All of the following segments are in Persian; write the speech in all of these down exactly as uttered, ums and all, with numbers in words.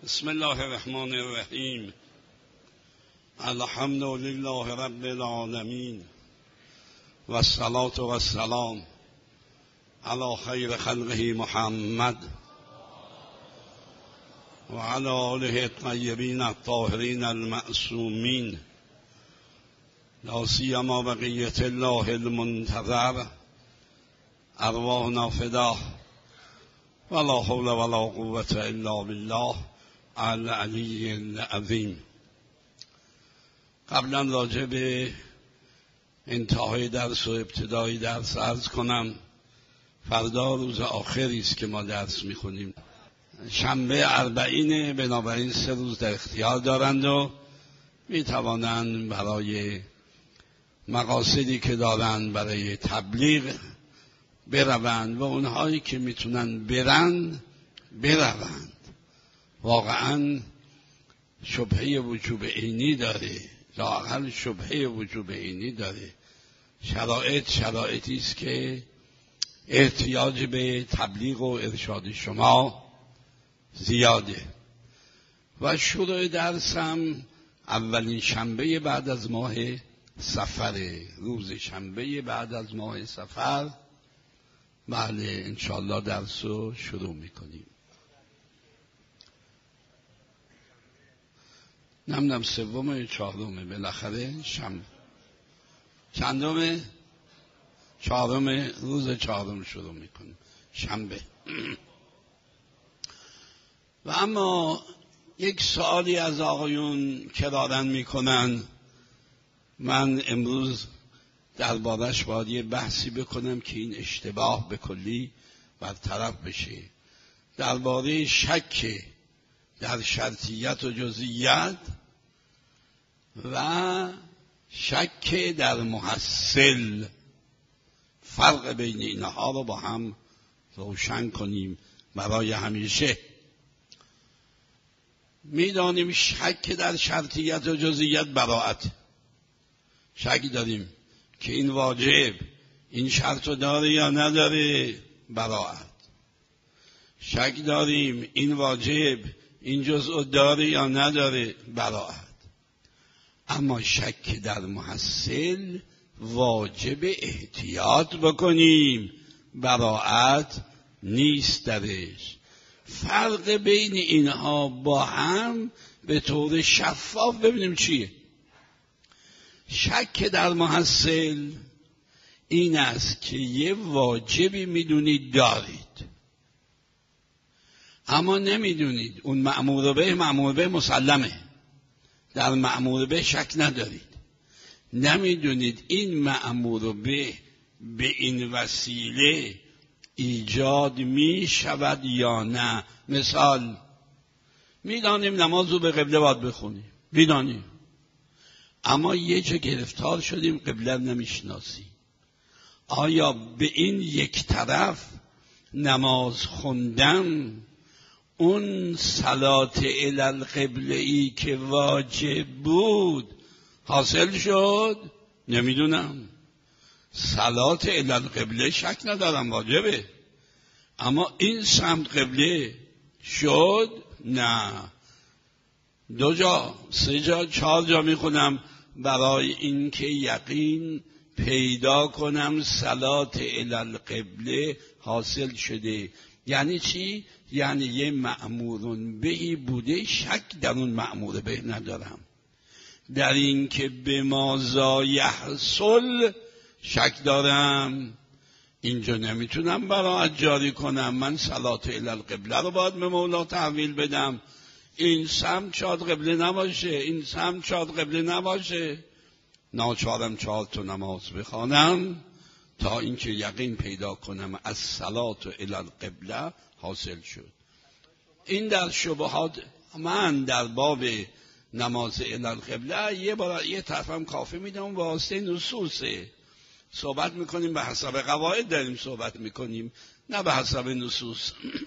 بسم الله الرحمن الرحیم. الحمد لله رب العالمین و الصلاة و السلام علی خیر خلقه محمد و علی آله الطیبین الطاهرین المعصومین، لا سیما بقیة الله المنتظر، ارواحنا فداه ولا حول ولا قوة الا بالله العلی العظیم. قبلا راجع به انتهای درس و ابتدای درس عرض کنم فردا روز آخری است که ما درس میخونیم. شنبه اربعین، بنابراین سه روز در اختیار دارند و میتوانند برای مقاصدی که دارند برای تبلیغ بروند و اونهایی که میتونن برند بروند. واقعا شبهه وجوب عینی داره، لااقل شبهه وجوب عینی داره. شرایط شرایطی است که احتیاج به تبلیغ و ارشاد شما زیاده. و شروع درس هم اولین شنبه بعد از ماه صفر، روز شنبه بعد از ماه صفر. بله انشالله درس رو شروع میکنیم. نمیدونم سوم یا چهارمه، بالاخره شنبه چندمه؟ چهارم، روز چهارم شروع میکنیم، شنبه. و اما یک سوالی از آقایون که دارن میکنن، من امروز دربارش باید یه بحثی بکنم که این اشتباه به کلی برطرف بشه. درباره شک در شرطیت و جزئیت و شک در محصل، فرق بین اینها رو با هم روشن کنیم برای همیشه. میدانیم شک در شرطیت و جزئیت براءت. شک داریم که این واجب این شرط رو داره یا نداره، براءت. شک داریم این واجب این جزء داره یا نداره، براءت. اما شک در محصل واجب احتیاط بکنیم، براءت نیست درش. فرق بین اینها با هم به طور شفاف ببینیم چیه. شک در محصل این است که یه واجبی میدونید دارید اما نمیدونید اون مأمور به مأمور به مسلمه، در مأمور به شک ندارید، نمیدونید این مأمور به به این وسیله ایجاد می شود یا نه. مثال میدانیم نماز رو به قبله باید بخونیم، میدانیم، اما یه جا گرفتار شدیم قبله نمیشناسیم. آیا به این یک طرف نماز خوندم اون صلات الی القبله ای که واجب بود حاصل شد؟ نمیدونم. صلات الی القبله شک ندارم واجبه، اما این سمت قبله شد؟ نه. دو جا، سه جا، چهار جا میخونم برای اینکه یقین پیدا کنم صلات الی القبله حاصل شده. یعنی چی؟ یعنی یه مأمورون بهی بوده، شک در اون مأمور به ندارم. در این که به ماذا یحصل شک دارم، اینجا نمیتونم براءت جاری کنم. من صلات الی القبله رو باید به مولا تحویل بدم. این سمت شاید قبله نباشه، این سمت شاید قبله نباشه، ناچارم چهار تا نماز بخوانم تا اینکه یقین پیدا کنم از صلات الی القبله حاصل شد. این در شبهات. من در باب نماز الی القبله یه بار یه طرفم کافی میدم واسه نصوصه. صحبت میکنیم به حسب قواعد، داریم صحبت میکنیم، نه به حسب نصوص.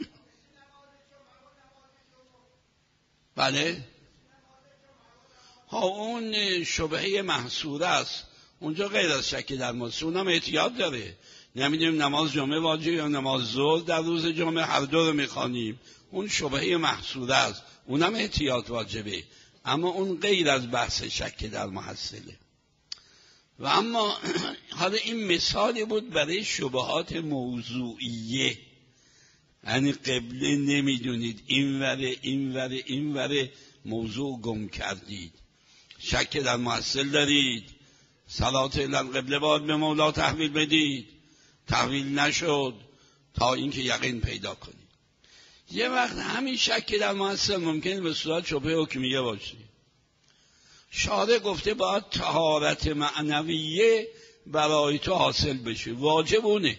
بله ها، اون شبهه محصوره است، اونجا غیر از شک در محصول، اونم احتیاط داره. نمیدونیم نماز جمعه واجب یا نماز ظهر در روز جمعه، هر دو رو میخوانیم، اون شبهه محصوره است، اونم احتیاط واجبه، اما اون غیر از بحث شک در محصله. و اما حالا این مثالی بود برای شبهات موضوعیه، یعنی قبله نمیدونید، این وره این وره این وره موضوع گم کردید، شک در محصل دارید، صلات قبله باید به مولا تحویل بدید، تحویل نشد تا اینکه یقین پیدا کنید. یه وقت همین شک در محصل ممکنه به صورت شبهه حکمیه باشه. شارع گفته باید طهارت معنویه برای تو حاصل بشه، واجب اونه.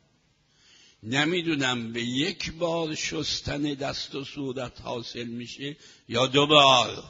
نمیدونم به یک بار شستن دست و صورت حاصل میشه یا دو بار.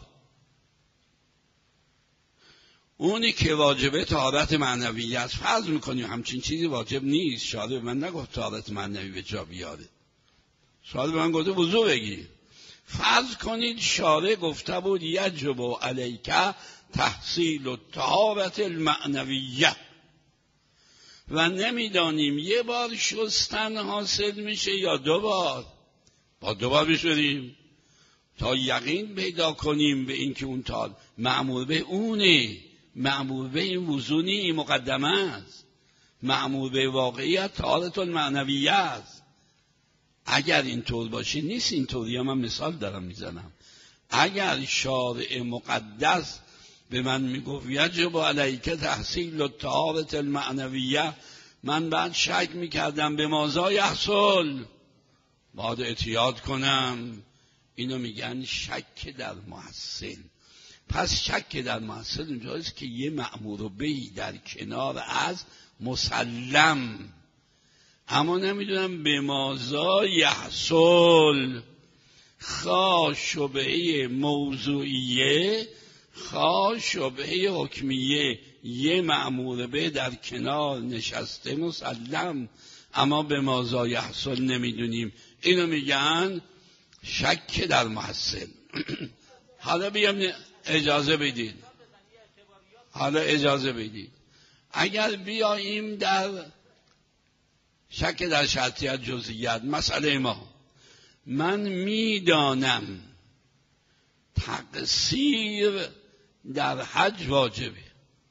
اونی که واجبه طهارت معنویه است. فرض میکنیم همچین چیزی واجب نیست. شارع به من نگفت طهارت معنوی به جا بیاره، شارع به من گفته وضو بگیر. فرض کنید شارع گفته بود یجب علیک تحصیل الطهارت المعنویه و نمیدانیم یه بار شستن حاصل میشه یا دو بار. با دو بار بشوریم تا یقین پیدا کنیم به اینکه اون تا مأمور به اونه، مأمور به این وضوعی مقدمه است، مأمور به واقعیت طهارت المعنویه است. اگر اینطور باشه نیست اینطوری، من مثال دارم میزنم. اگر شارع مقدس به من میگفت یجب علیک تحصیل الطهارت المعنویه، من بعد شک میکردم به ماذا یحصل، باید احتیاط کنم. اینو میگن شک در محصل. پس شک در محصل اونجاست که یه مأمور بهی در کنار از مسلم، اما نمیدونم به ماذا یحصل، خواه شبهه موضوعیه خواه شبهه حکمیه، یه مأمور به در کنار نشسته مسلم، اما به ماذا یحصل نمیدونیم. اینو میگن شک در محصل. حالا بیام اجازه بدید، حالا اجازه بدید اگر بیاییم در شک در شرطیت جزئیات، مسئله ما، من میدانم تقصیر در حج واجبه،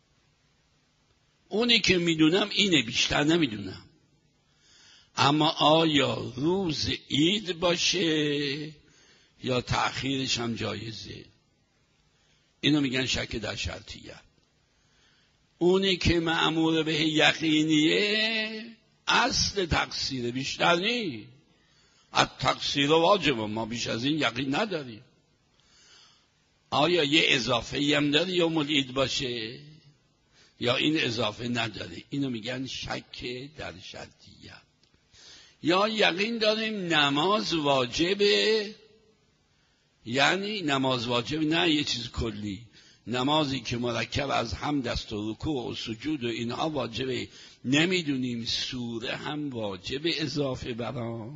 اونی که میدونم اینه، بیشتر نمیدونم. اما آیا روز عید باشه یا تأخیرش هم جایزه؟ اینو میگن شک در شرطیت. اونی که مأمور به یقینیه اصل تقصیر، بیشتر نی. از تقصیر واجبه، ما بیش از این یقین نداریم. آیا یه اضافه هم داره یا ملید باشه یا این اضافه نداره؟ اینو میگن شک در شرطیت. یا یقین داریم نماز واجبه، یعنی نماز واجب نه یه چیز کلی، نمازی که مرکب از حمد است و رکوع و سجود و اینها واجبه، نمیدونیم سوره هم واجب اضافه برا،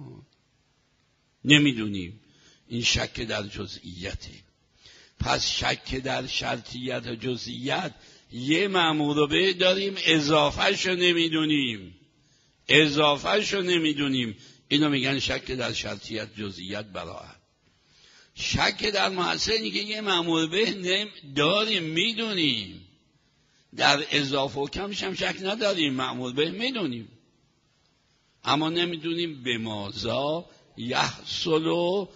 نمیدونیم. این شک در جزئیته. پس شک در شرطیت و جزئیت، یه مأمور به داریم اضافه شو نمیدونیم، اضافه شو نمیدونیم. اینو میگن شک در شرطیت جزئیت براعت. شک در محصلی که یه مأمور به داریم میدونیم، در اضافه و کمش هم شک نداریم، مأمور به میدونیم، اما نمیدونیم به ماذا یحصل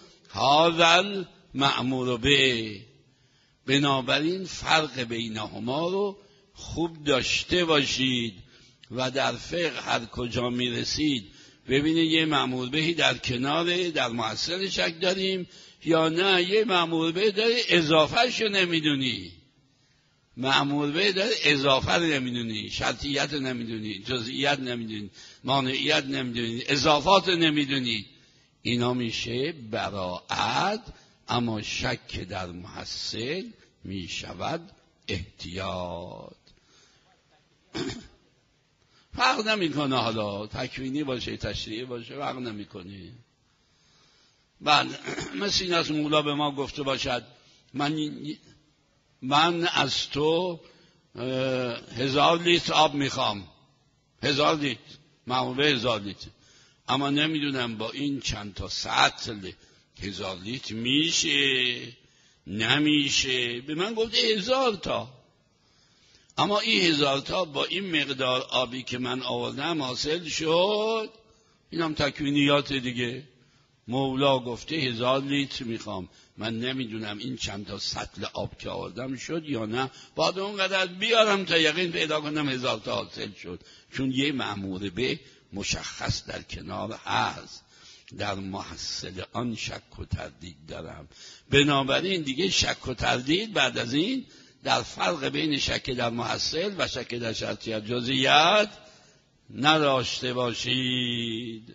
هذا المأمور به. بنابراین فرق بینهما رو خوب داشته باشید و در فقه هر کجا میرسید ببینید یه مأمور بهی در کنار در محصل شک داریم یا نه یه مأمور به داره اضافه شو نمیدونی، مأمور به داره اضافه رو نمیدونی، شرطیت رو نمیدونی، جزئیت نمیدونی، مانعیت نمیدونی، اضافات رو نمیدونی. اینا میشه براعت، اما شک در محصل میشود احتیاط. فرق نمیکنه حالا تکوینی باشه تشریعی باشه، فرق نمیکنه. بله، مثل این از مولا به ما گفته باشد من من از تو هزار لیتر آب میخوام، هزار لیتر، معموله هزار لیتر، اما نمیدونم با این چند تا سطل هزار لیتر میشه نمیشه؟ به من گفته هزار تا. اما این هزار تا با این مقدار آبی که من آوردم حاصل شد. این هم تکوینیات دیگه. مولا گفته هزار لیتر میخوام، من نمیدونم این چند تا سطل آب که آوردم شد یا نه، بعد اونقدر بیارم تا یقین پیدا کنم هزار تا حاصل شد. چون یه مأمور به مشخص در کنار هست، در محصل آن شک و تردید دارم. بنابراین دیگه شک و تردید بعد از این در فرق بین شک در محصل و شک در شرطیت جزئیات نداشته باشید.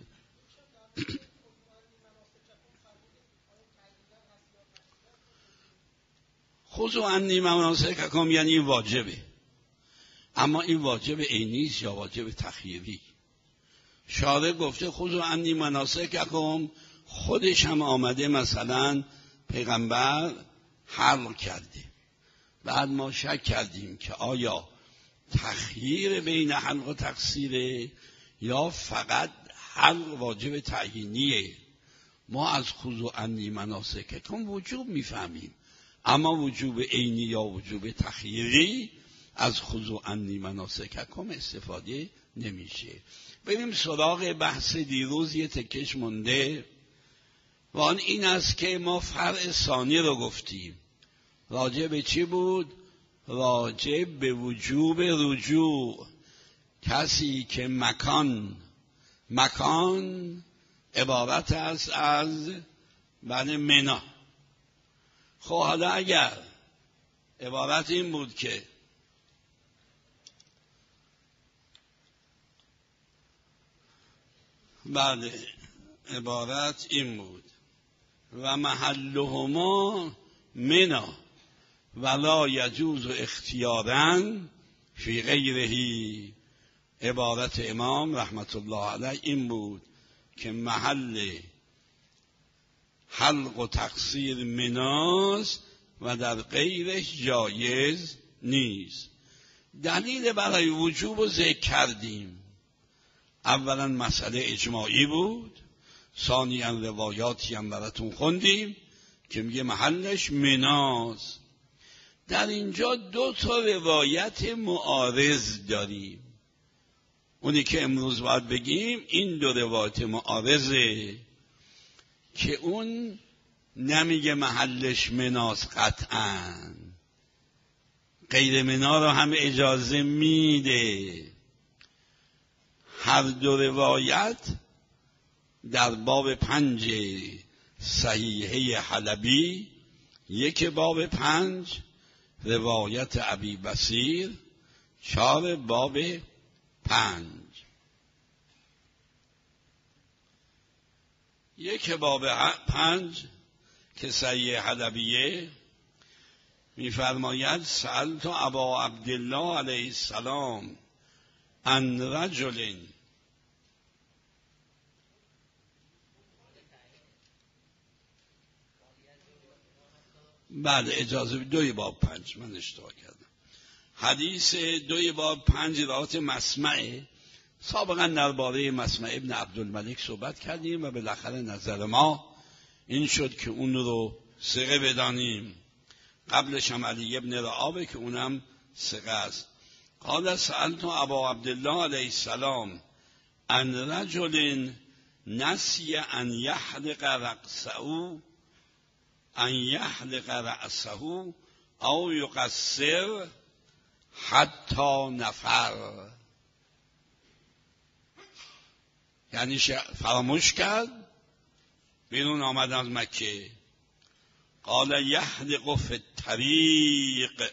خذوا عنی مناسککم یعنی این واجبه، اما این واجب عینی است یا واجب تخییری؟ شارع گفته خذوا عنی مناسککم، خودش هم آمده مثلا پیغمبر حلق کرده، بعد ما شک کردیم که آیا تخییر بین حلق و تقصیره یا فقط حلق واجب تعیینیه. ما از خذوا عنی مناسککم وجوب میفهمیم، اما وجوب عینی یا وجوب تخییری از خذوا عنی مناسککم استفاده نمیشه. بریم سراغ بحث دیروز، یه تکش مونده و آن این است که ما فرع ثانی رو گفتیم. راجع به چی بود؟ راجع به وجوب رجوع. کسی که مکان مکان عبارت است از بن منا. خب حالا اگر عبارت این بود که بله عبارت این بود و محلهما منا ولا یجوز اختیارا فی غیره. عبارت امام رحمت الله علیه این بود که محل حلق و تقصیر مناست و در غیرش جایز نیست. دلیل برای وجوب رو ذکر کردیم. اولا مسئله اجماعی بود، ثانیاً روایاتی هم براتون خوندیم که میگه محلش مناست. در اینجا دو تا روایت معارض داریم. اونی که امروز باید بگیم این دو روایت معارضه که اون نمیگه محلش مناست قطعاً، غیر منا رو هم اجازه میده. هر دو روایت در باب پنج صحیحه حلبی، یک باب پنج روایت ابی بصیر، چهار باب پنج. یک باب پنج که صحیح حلبیه میفرماید سألت ابا عبدالله علیه السلام عن رجل بعد اجازه دوی باب پنج، من اشتباه کردم. حدیث دوی باب پنج روایت مسمعه. سابقا درباره مسمع ابن عبدالملک صحبت کردیم و بالاخره نظر ما این شد که اون رو ثقه بدانیم. قبلش هم علی ابن رعابه که اونم ثقه است. قال سألت ابا عبدالله علیه السلام عن رجل نسی ان یحلق رأسه ان یحلق رأسه او یقصر حتی نفر. یعنی فراموش کرد، بیرون آمد از مکه. قال یحلق فی الطریق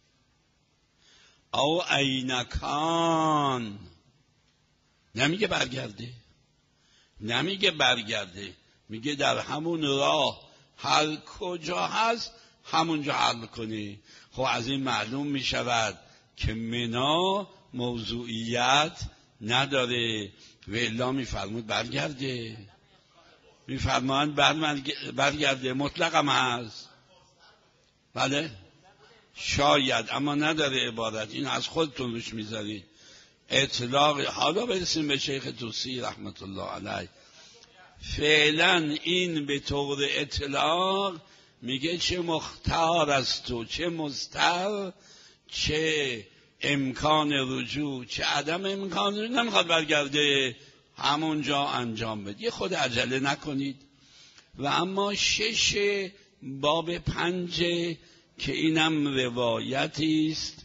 او اینکان. نمیگه برگرده، نمیگه برگرده، میگه در همون راه هر کجا هست همونجا حل کنی. خب از این معلوم میشود که منا موضوعیت نداره و الا میفرمود برگرده، میفرمایند برگرده، مطلق هم هست. بله شاید، اما نداره عبارت، این از خودتون روش میذارید اطلاق. حالا برسیم به شیخ توسی رحمت الله علیه. فعلا این به طور اطلاق میگه چه مختار از تو، چه مضطر، چه امکان رجوع، چه عدم امکان رجوع، نمیخواد برگرده، همونجا انجام بده. یه خود عجله نکنید. و اما شش باب پنج که اینم روایتی است،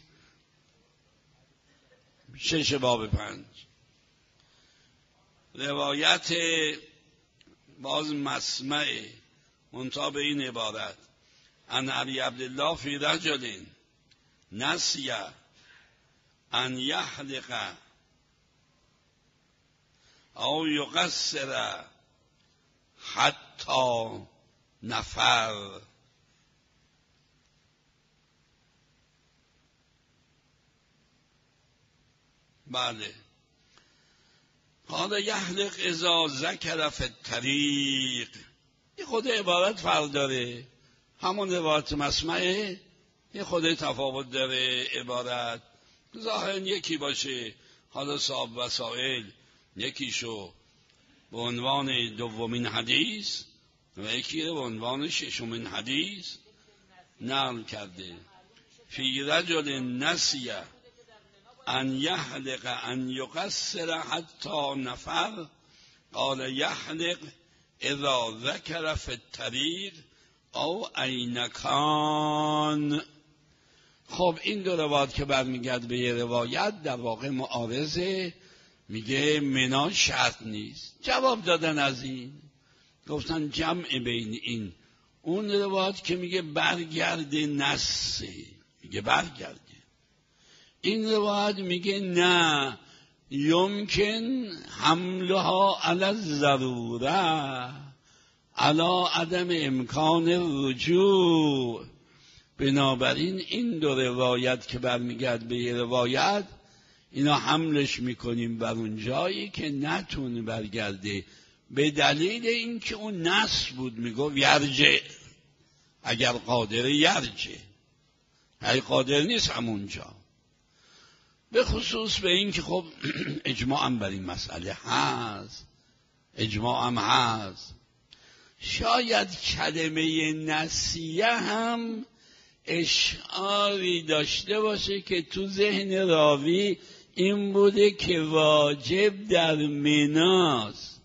شش باب پنج روایت باز مسمع منتها به این عبارت: ان ابی عبدالله فی رجل نسی ان یحلق او یقصر حتی نفر. بله. قال یحلق اذا ذکر فی الطریق. یه خود عبارت فرق داره، همون روایت مسمعه، یه خود تفاوت داره عبارت. ظاهرا یکی باشه، حالا صاحب وسائل یکیشو به عنوان دومین حدیث و یکی به عنوان ششمین حدیث نقل کرده. فی رجل نسی ان یحلق ان یقصر حتی نفر قال یحلق اذا ذکر فی الطریق او این کان. خب این دو روایت که برمیگرد به یه روایت در واقع معارضه، میگه منا شرط نیست. جواب دادن از این، گفتن جمع بین این اون روایت که میگه برگرد نسه، میگه برگرده، این روایت میگه نه یمکن حملها علی الضروره علی عدم امکان رجوع. بنابراین این دو روایت که برمیگرد به یه روایت، اینا حملش میکنیم بر اون جایی که نتونه برگرده، به دلیل اینکه اون نص بود، میگو یرجع، اگر قادر یرجع، اگه قادر نیست همونجا. به خصوص به این که خب اجماع هم بر این مسئله هست، اجماع هم هست. شاید کلمه نسیه هم اشعاری داشته باشه که تو ذهن راوی این بوده که واجب در مناست.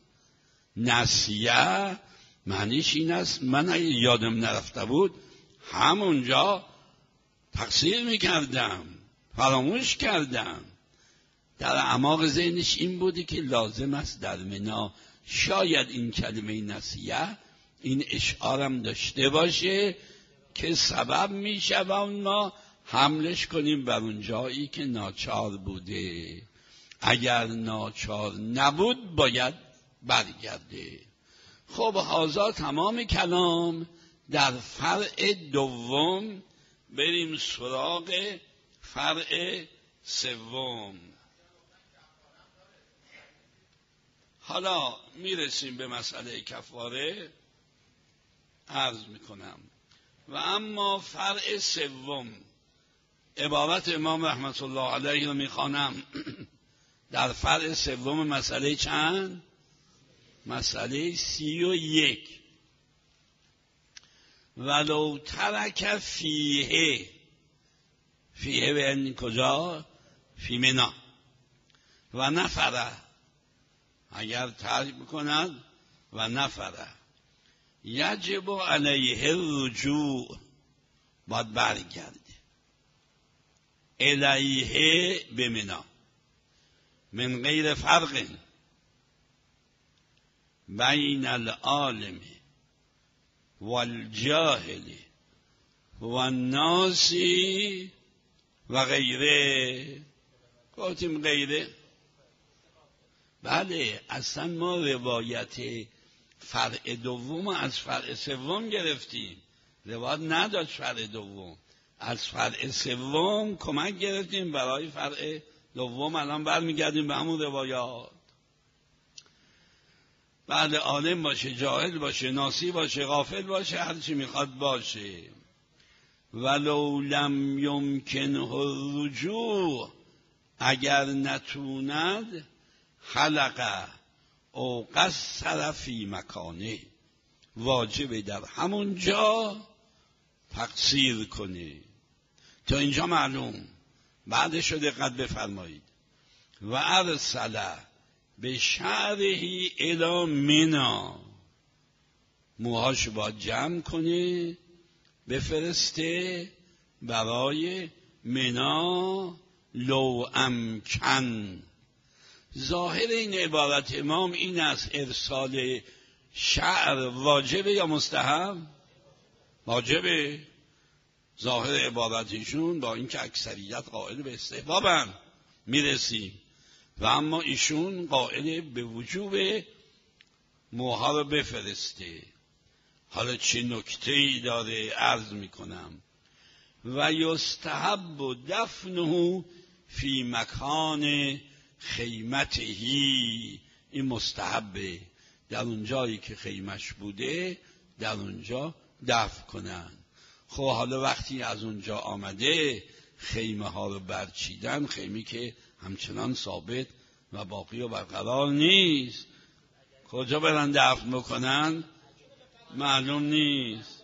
نسیه معنیش این است من اگه یادم نرفته بود همونجا تقصیر میکردم، فراموش کردم. در اعماق ذهنش این بوده که لازم است در منا. شاید این کلمه نسیه این اشعارم داشته باشه که سبب میشه و ما حملش کنیم بر اون جایی که ناچار بوده. اگر ناچار نبود باید برگرده. خب هازا تمام کلام. در فرع دوم بریم سراغ فرع سوم. حالا میرسیم به مسئله کفاره، عرض میکنم. و اما فرع سوم، عبارت امام رحمت الله علیه رو میخوانم. در فرع سوم مسئله چند؟ مسئله سی و یک. ولو ترک فیه، فیه به این کجا؟ فی منا. و نفره، اگر ترک بکند و نفره یجب علیه الرجوع، باید برگرده الیه به منا من غیر فرق بین العالم والجاهل والناس و غیره. گفتیم غیره، بله اصلا ما روایت فرع دوم از فرع سوم گرفتیم، روایت نداشت فرع دوم، از فرع سوم کمک گرفتیم برای فرع دوم. الان برمیگردیم به همون روایات. بله عالم باشه، جاهل باشه، ناسی باشه، غافل باشه، هر چی میخواد باشه. ولو لم یمکنه الرجوع، اگر نتوند، حلقه او قصر فی مکانه، واجبه در همون جا تقصیر کنه. تا اینجا معلوم. بعدش رو دقت بفرمایید. و ارسل به شعرهی الی منا، موهاشو باید جمع کنه بفرسته برای منا لو امکن. ظاهر این عبارت امام این است ارسال شعر واجبه یا مستحب؟ واجبه. ظاهر عبارتشون با اینکه اکثریت قائل به استحبابن میرسیم و اما ایشون قائل به وجوب موها رو بفرسته. حالا چه نکته‌ای داره عرض میکنم. و یستحب دفنه فی مکان خیمتهی، این مستحبه، در اون جایی که خیمش بوده در اونجا دفن کنن. خب حالا وقتی از اونجا آمده خیمه ها رو برچیدن، خیمه که همچنان ثابت و باقی و برقرار نیست، کجا برن دفن بکنن معلوم نیست.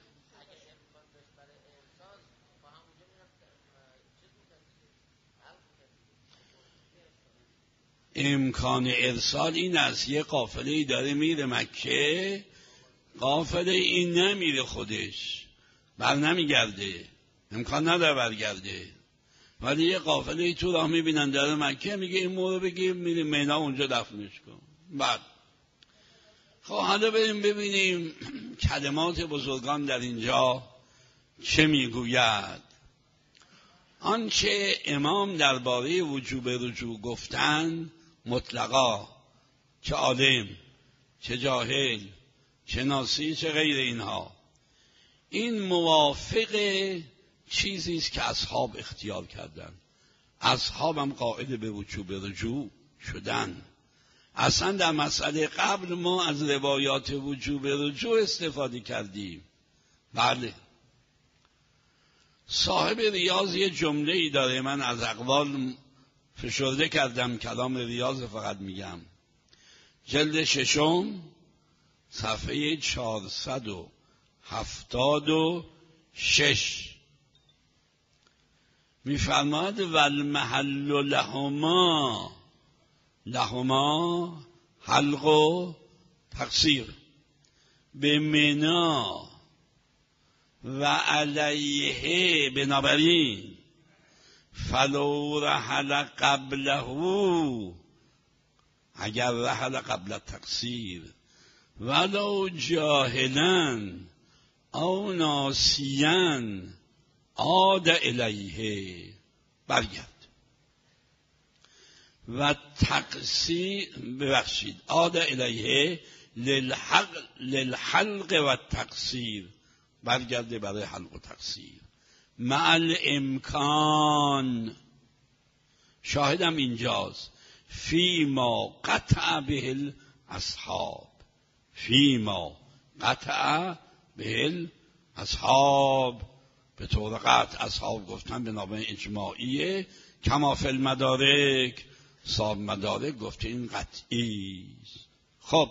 امکان ارسال این است یه قافله‌ای داره میره مکه، قافله این نمیره خودش، بر نمیگرده، امکان نداره برگرده، ولی یه قافله‌ای تو راه میبینن داره مکه، میگه این مورو بگیر میره مینا اونجا دفنش کن. بعد خب حالا بریم ببینیم کلمات بزرگان در اینجا چه میگوید. آنچه امام درباره وجوب رجوع گفتن مطلقا، چه عالم چه جاهل چه ناسی چه غیر اینها، این موافق چیزی است که اصحاب اختیار کردن. اصحاب هم قائل به وجوب رجوع شدن. اصلا در مسئله قبل ما از روایات وجوب رجوع استفاده کردیم. بله، صاحب ریاض یه جمله ای داره، من از اقوال فشرده کردم، کلام ریاض فقط میگم، جلد ششم صفحه چهارصد و هفتاد و شش میفرماد والمحل لهما، لهما حلق و تقصیر، به منا و علیه، بنابراین فلو رحل قبله، اگر رحل قبل تقصیر، ولو جاهلا او ناسیا عاد الیه، برگرد. و تقصیر، ببخشید، عاد الیه للحق للحلق و تقصیر، برگرده برای حلق و تقصیر. مع الامکان، شاهدم اینجاست، فی ما قطع به الاصحاب، فی ما قطع به الاصحاب، به طور قطع اصحاب گفتن به نام اجماعیه، کما فی المدارک، صاحب مدارک گفته این قطعی است. خب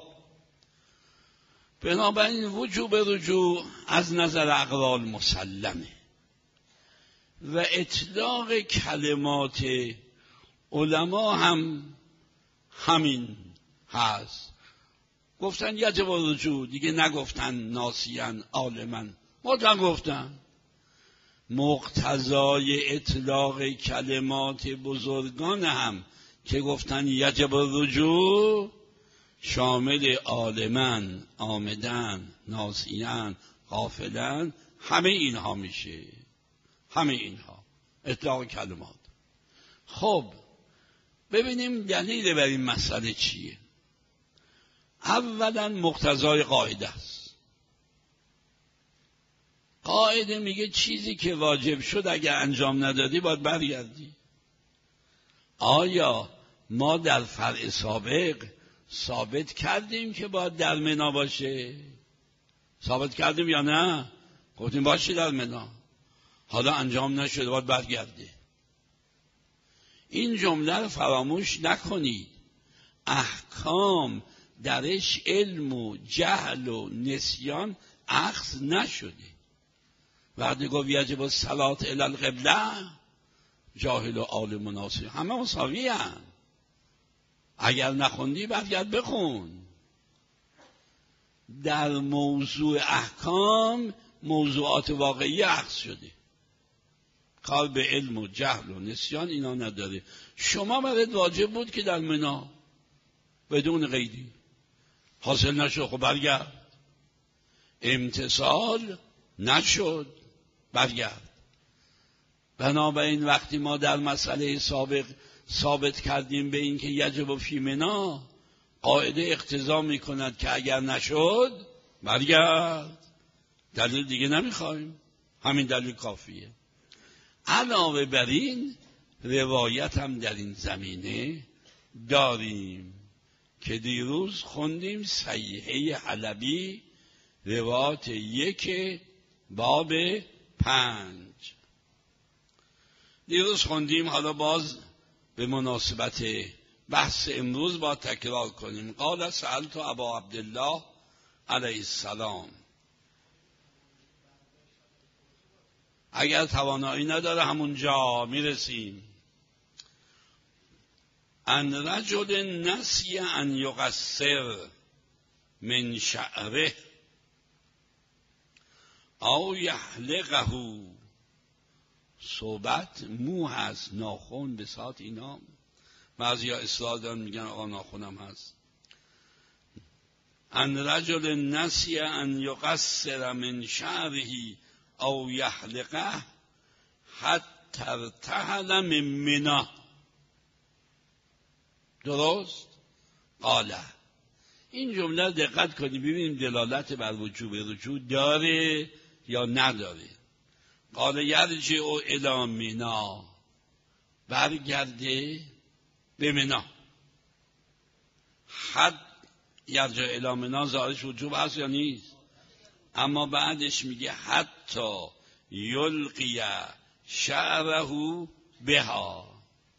بنابراین وجوب رجوع از نظر اقوال مسلمه و اطلاق کلمات علما هم همین هست. گفتن یجب رجوع، دیگه نگفتن ناسیان عالما، مطلق گفتن. مقتضای اطلاق کلمات بزرگان هم که گفتن یجب رجوع شامل عالمن، آمدن، ناسیان، غافلن، همه اینها میشه، همه اینها اطلاق کلمات. خب ببینیم دلیل بر این مسئله چیه. اولا مقتضای قاعده است. قاعده میگه چیزی که واجب شد اگر انجام ندادی باید برگردی. آیا ما در فرع سابق ثابت کردیم که باید در منا باشه؟ ثابت کردیم یا نه؟ گفتیم باشه در منا، حالا انجام نشده باید برگرده. این جمله رو فراموش نکنید. احکام درش علم و جهل و نسیان اخذ نشده. وقتی گفت یجب الصلاة الی القبله، جاهل و عالم و ناصح همه مساوی هم. اگر نخوندی برگرد بخون. در موضوع احکام موضوعات واقعی اخذ شده، کار به علم و جهل و نسیان اینا نداره. شما برات واجب بود که در منا بدون قیدی، حاصل نشد خب برگرد. امتصال نشد برگرد. بنابراین وقتی ما در مسئله سابق ثابت کردیم به این که یجب فی منا، قاعده اقتضا میکند که اگر نشد برگرد. دلیل دیگه نمیخوایم، همین دلیل کافیه. علاوه بر این روایت هم در این زمینه داریم که دیروز خوندیم، صحیحه حلبی روایت یک باب پنج دیروز خوندیم. حالا باز به مناسبت بحث امروز با تکرار کنیم. قال سألت ابا عبدالله علیه السلام، اگر توانایی نداره همونجا میرسیم. ان رجل نسی ان یقصر من شعره او یحلقه. صحبت مو هست، ناخن به سات اینا. بعضی ها اصلاح دارن میگن آقا ناخنم هست. ان رجل نسی ان یقصر من شعره او یحلقه حتی ارتحل من منا. درست؟ قاله. این جمله دقت کنی ببینیم دلالت بر وجوب رجوع داره یا نداره. قال یرجع الی منا، برگرده به منا. حد یرجع الی منا ظاهرش وجوب هست یا نیست؟ اما بعدش میگه حتی یلقی شعره بها،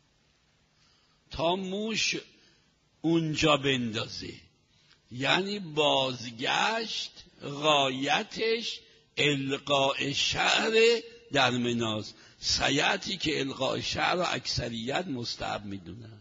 تا موش اونجا بندازه. یعنی بازگشت غایتش القاء شعر در مناز. سیعتی که القاء شعر و اکثریت مستحب میدونن.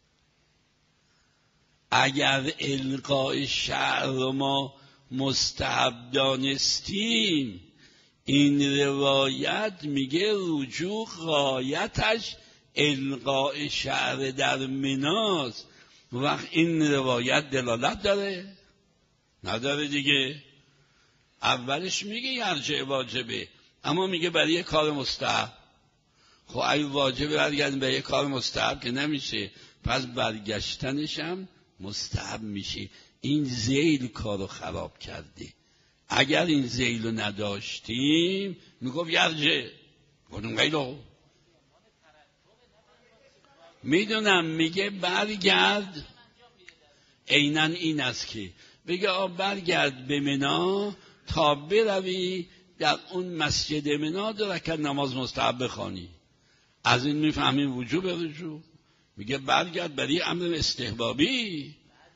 اگر القاء شعر رو ما مستحب دانستیم، این روایت میگه رجوع غایتش القاء شعر در مناز. وقت این روایت دلالت داره؟ نداره دیگه. اولش میگه یرجع واجبه، اما میگه برای یه کار مستحب. خب اگه واجبه برگردیم به یه کار مستحب که نمیشه، پس برگشتنش هم مستحب میشه. این ذیل کارو خراب کرده. اگر این ذیل رو نداشتیم میگفت یرجع، گفتم غیلو میدونم. میگه برگرد، عیناً این است که بگه آ برگرد به منا تا بروی در اون مسجد منا دو رکعت نماز مستحب بخوانی. از این میفهمیم وجوب رجوع. میگه برگرد برای امر استحبابی.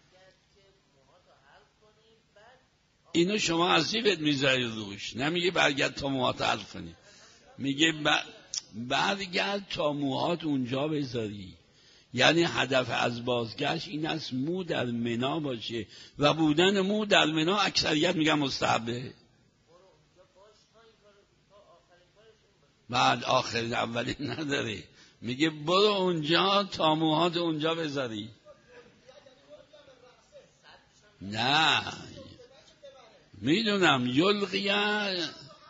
اینو شما از زیبت میذاری روش، نمیگه برگرد تا موهات حل کنی. میگه برگرد تا موهات اونجا بذاری. یعنی هدف از بازگشت این است مو در منا باشه و بودن مو در منا اکثریت میگن مستحبه. بعد آخرین اولین نداره، میگه برو اونجا تا موهات اونجا بذاری. نه میدونم یلقیه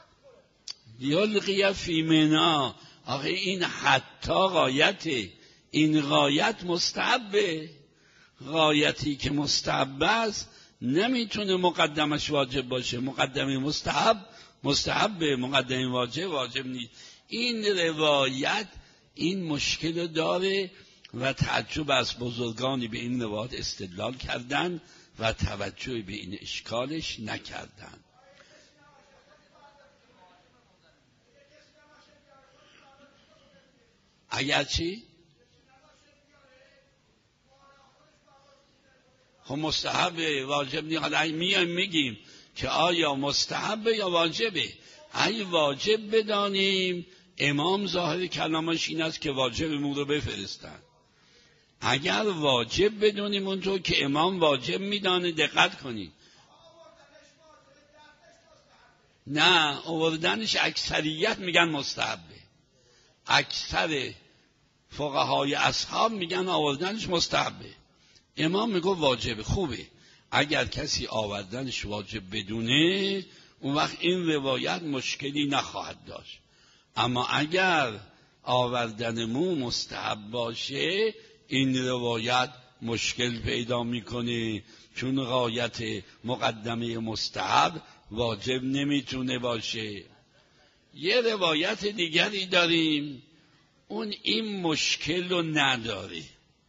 یلقیه فی منا. آخه این حتی غایته، این غایت مستحبه. غایتی که مستحب است نمیتونه مقدمش واجب باشه. مقدمه مستحب مستحبه، مقدمه واجب واجب نیست. این روایت این مشکل داره و تعجب از بزرگانی به این روایت استدلال کردن و توجه به این اشکالش نکردن. اگر چی؟ خب مستحب واجب نیست. حالا میایم میگیم که آیا مستحب یا واجبه. اگه واجب بدانیم امام ظاهر کلامش این است که واجبمون رو بفرستن. اگر واجب بدونیم اونطور که امام واجب میدانه، دقت کنید، نه آوردنش اکثریت میگن مستحبه، اکثر فقهای اصحاب میگن آوردنش مستحبه، امام میگه واجبه. خوبه اگر کسی آوردنش واجب بدونه، اون وقت این روایت مشکلی نخواهد داشت. اما اگر آوردن مو مستحب باشه، این روایت مشکل پیدا میکنه، چون غایت مقدمه مستحب واجب نمیتونه باشه. یه روایت دیگری داریم اون این مشکل رو نداره.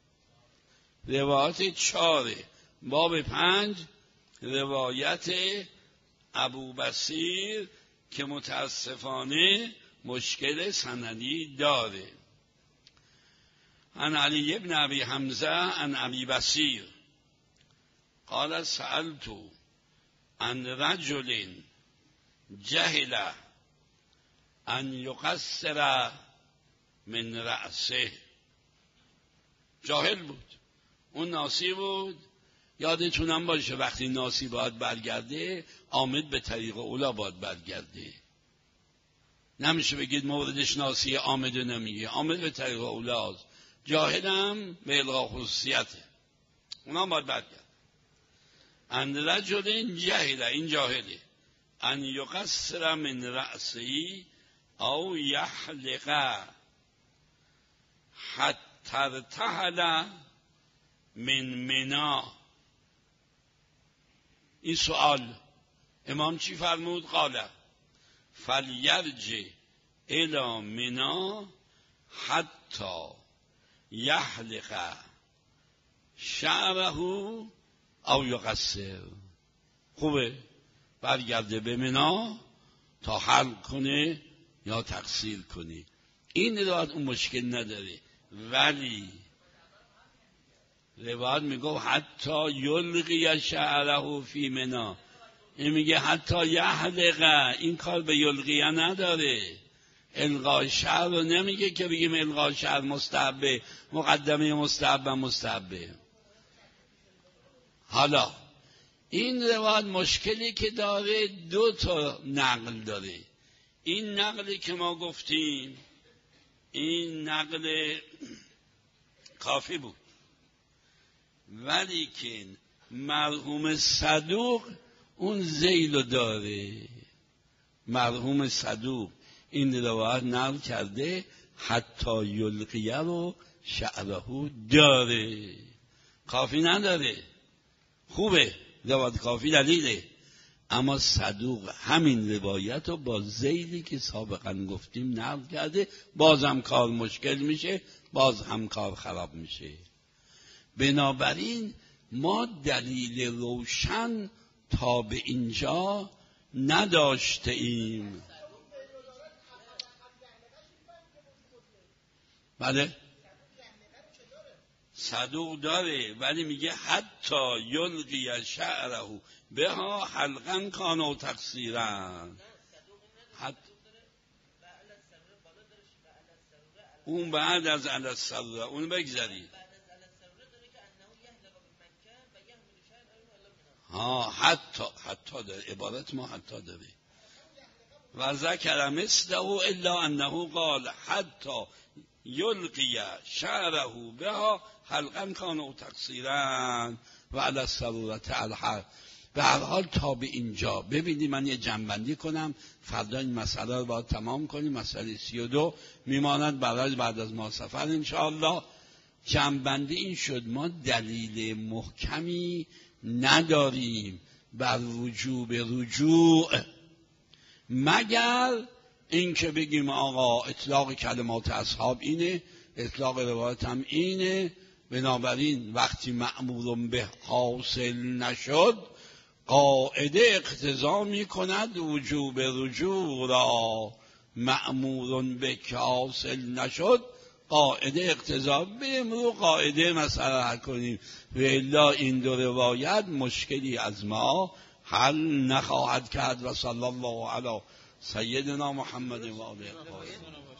روایت چاره باب پنج، روایت ابو بصیر که متاسفانه مشکل سندی داره. عن علی ابن ابی حمزه عن ابی بصیر قال سألت عن رجل جهل ان یقصر من رأسه. جاهل بود، اون ناسی بود. یادتونم باشه وقتی ناسی باید برگرده، عامد به طریق اولا باید برگرده. نمیشه بگید موردش ناسی عامد نمیگه، عامد به طریق اولاست، جاهلم به الغا خصوصیته، اونا باید برگرد. ان رجل جهل، این جاهله، ان یقصر من رأسی او یحلق حتی ارتحل من منا. این سوال امام چی فرمود؟ قال فلیرجع الی منا حتی یحلق شعره او یقصر. خوبه برگرده به منا تا حلق کنه یا تقصیر کنه. این روایت اون مشکل نداره، ولی روایت میگه حتی یلقی شعره فی منا، این میگه حتی یحلق. این کار به یلقیه نداره، القاء شعر رو نمیگه که بگیم القاء شعر مستحبه، مقدمه مستحبه مستحبه. حالا این روایت مشکلی که داره دو تا نقل داره. این نقلی که ما گفتیم این نقل کافی بود، ولی که مرحوم صدوق اون ذیل داره. مرحوم صدوق این روایت نقل کرده حتی یلقیه رو شعره داره، کافی نداره. خوبه روایت کافی دلیله، اما صدوق همین روایت رو با ذیلی که سابقا گفتیم نقل کرده، باز هم کار مشکل میشه، باز هم کار خراب میشه. بنابراین ما دلیل روشن تا به اینجا نداشته ایم. بله صدوق داره، ولی میگه حتی یلقی شعره بها حلقا کان و تقصیرا. حت... اون بعد از علی السره اون بگذارید. ها حتی حتی داره، عبارت ما حتی داره. و ذکر مثله الا انه قال حتی یلقی شعره بها حلقا کان و تقصیرا و علی السره الحق. به هر حال تا به اینجا ببینید، من یه جنبندی کنم، فردا این مسئله رو باید تمام کنیم. مسئله سی و دو میماند برای بعد از ما سفر انشاءالله. جنبندی این شد ما دلیل محکمی نداریم بر وجوب رجوع، مگر اینکه بگیم آقا اطلاق کلمات اصحاب اینه، اطلاق روایت هم اینه، بنابراین وقتی مأمور به حاصل نشد قاعده اقتضا می کند وجوب رجوع را. مأمور به که حاصل نشد قاعده اقتضا بریم رو قاعده مسئله حل کنیم و الا این دو روایت مشکلی از ما حل نخواهد کرد. و صلی الله علی سیدنا محمد و آله.